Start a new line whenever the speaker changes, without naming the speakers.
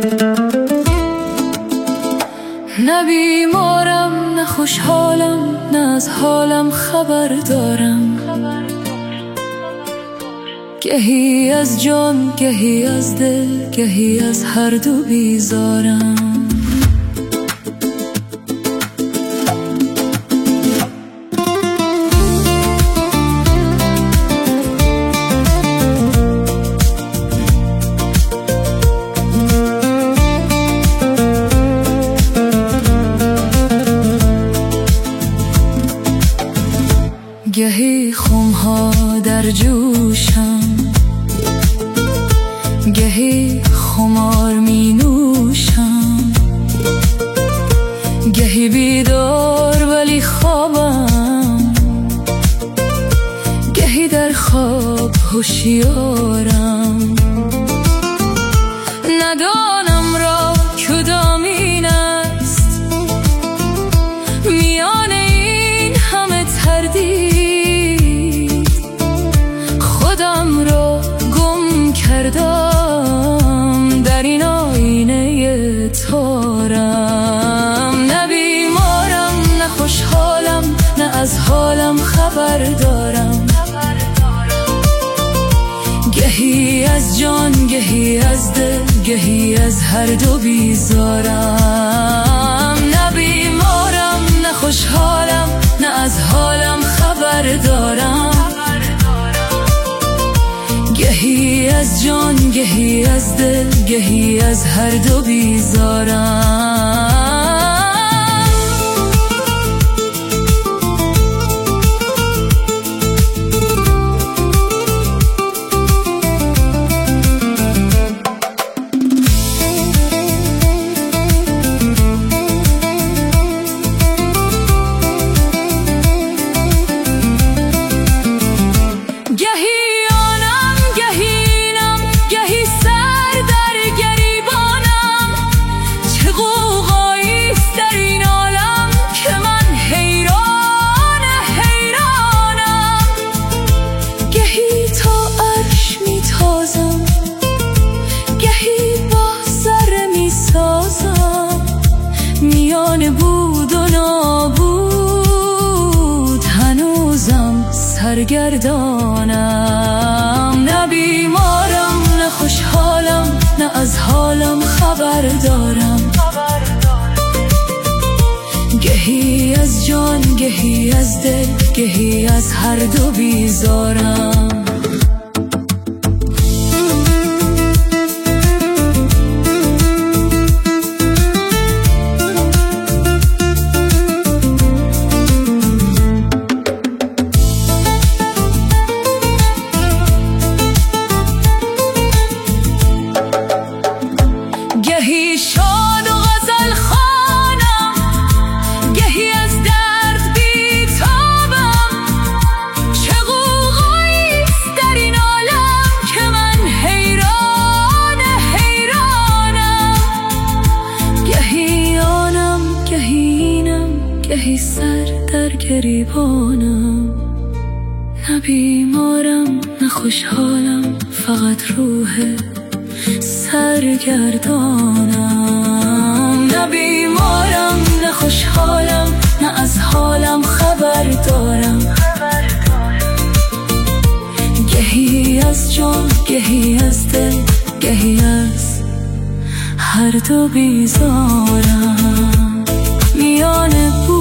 نه بیمارم نه خوشحالم، نه از حالم خبر دارم. گهی از جان گهی از دل، گهی از هر دو بیزارم. گهی خمها در جوشم، گهی خمار می نوشم. گهی بیدار ولی خوابم، گهی در خواب هوشیارم. ندانم را کدامین است میان این همه تردید. خودم را گم کردم در این آینه تارم. نه بیمارم نه خوشحالم، نه از حالم خبر دارم. گهی از جان گهی از دل، گهی از هر دو بیزارم. نه بیمارم نه خوشحالم، نه از حالم خبر دارم. گهی از جان گهی از دل، گهی از هر دو بیزارم. میان بود و نابود هنوزم سرگردانم. نه بیمارم نه خوشحالم، نه از حالم خبر دارم. گهی از جان گهی از دل، گهی از هر دو بیزارم. گهی شاد و غزل خوانم، گهی از درد بیتابم. چه غوغاییست در این عالم که من حیران حیرانم. گهی آنم گهی اینم، گهی سر در گریبانم. نه بیمارم نه خوشحالم، فقط روح سرگردانم. نه بیمارم نه خوشحالم، نه از حالم خبر دارم. گهی از جان گهی از دل، گهی از هر دو بیزارم. میان